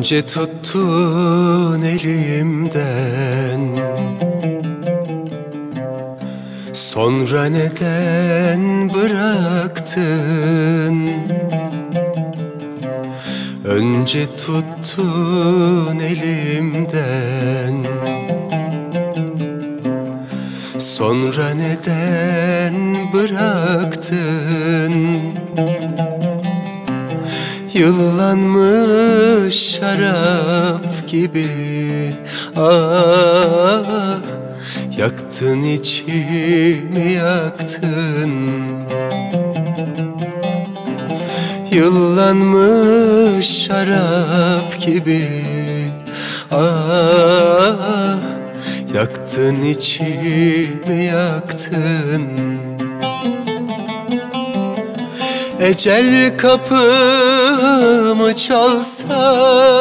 Önce tuttun elimden, sonra neden bıraktın? Önce tuttun elimden, sonra neden bıraktın? Yıllanmış şarap gibi, ah, yaktın içimi, yaktın. Yıllanmış şarap gibi, ah, yaktın içimi, yaktın. Ecel kapımı çalsa,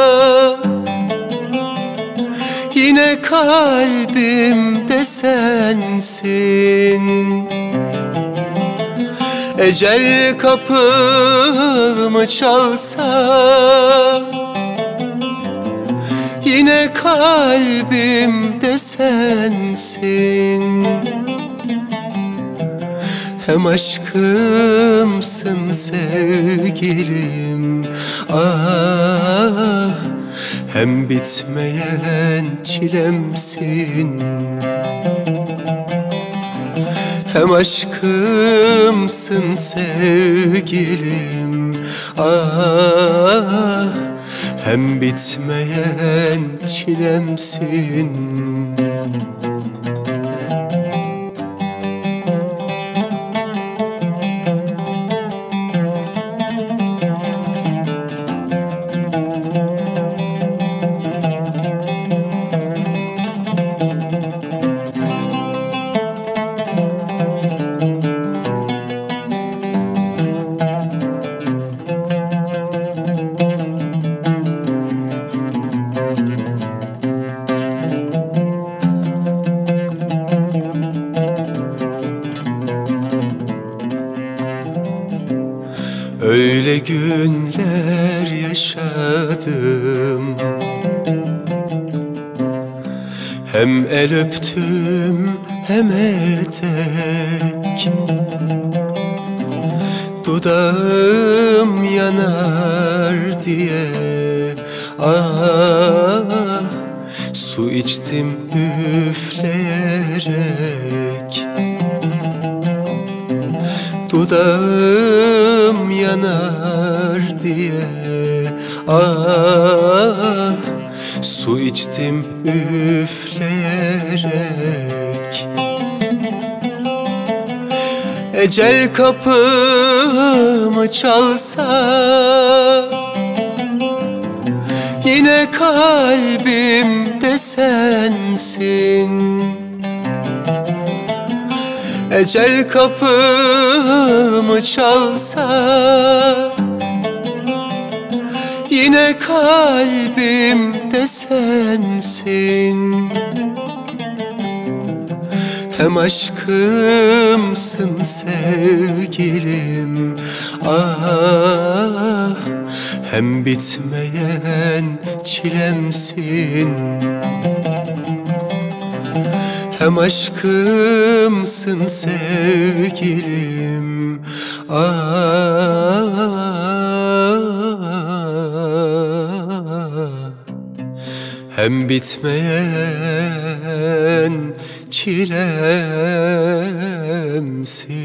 yine kalbimde sensin. Ecel kapımı çalsa, yine kalbimde sensin. Hem aşkımsın sevgilim, ah, hem bitmeyen çilemsin. Hem aşkımsın sevgilim, ah, hem bitmeyen çilemsin. Öyle günler yaşadım, hem el öptüm hem etek. Dudağım yanar diye, ah, su içtim üfleyerek. Dudağım yanar diye, ah, su içtim üfleyerek. Ecel kapımı çalsa, yine kalbimde sensin. Ecel kapımı çalsa, yine kalbimde sensin. Hem aşkımsın sevgilim, ah, hem bitmeyen çilemsin. Hem aşkımsın sevgilim, ah, hem bitmeyen çilemsin.